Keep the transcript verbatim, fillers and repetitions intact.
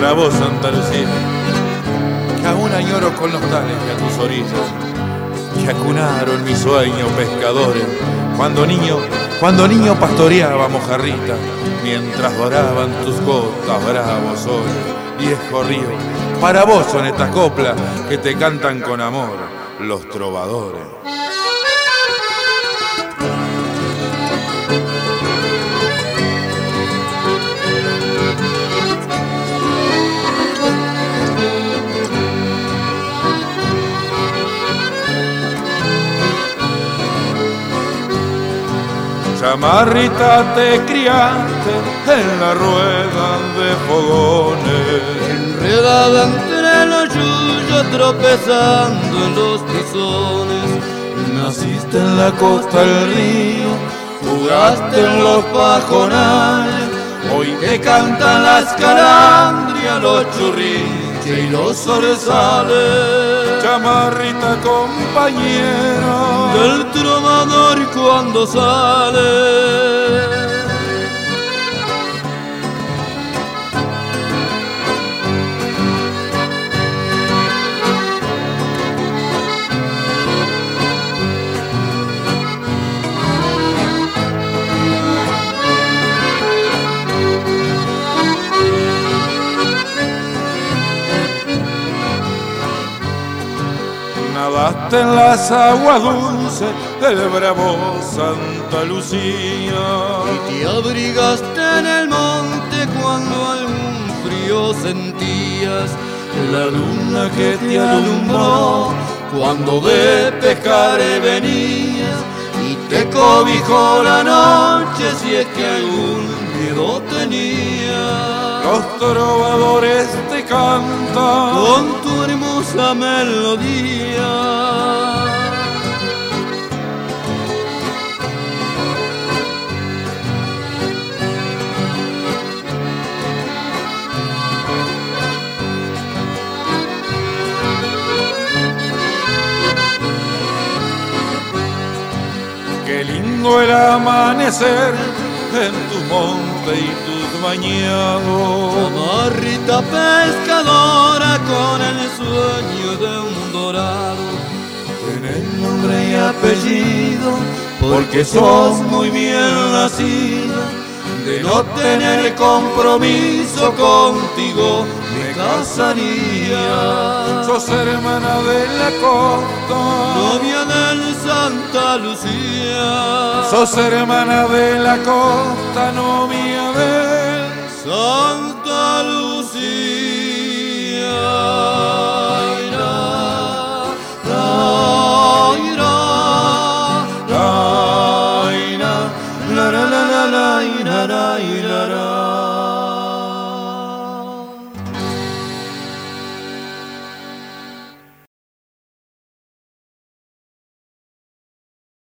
para vos, Santa Lucía, que aún añoro con nostalgia a tus orillas, que acunaron mi sueño pescadores, cuando niño, cuando niño pastoreaba mojarrita, mientras doraban tus gotas bravos hoy, viejo río, para vos son estas coplas que te cantan con amor los trovadores. Chamarrita, te criaste en la rueda de fogones, enredada entre los yuyos, tropezando en los tizones. Naciste en la costa del río, jugaste en los pajonales, hoy te cantan las calandrias, los churrinches y los zorzales. Chamarrita, compañera del trovador cuando sale. Nadaste en las aguas dulces del bravo Santa Lucía, y te abrigaste en el monte cuando algún frío sentías. La luna que te alumbró cuando de pescar venías, y te cobijó la noche si es que algún miedo tenías. Los trovadores te cantan con tu hermosa melodía. Qué lindo el amanecer en tu monte y tus bañados. Chamarrita pescadora con el sueño de un dorado, Tenés nombre y apellido porque sos muy bien nacida. de no tener compromiso contigo me casaría. Sos hermana de la costa, novia del Santa Lucía. sos hermana de la costa, novia de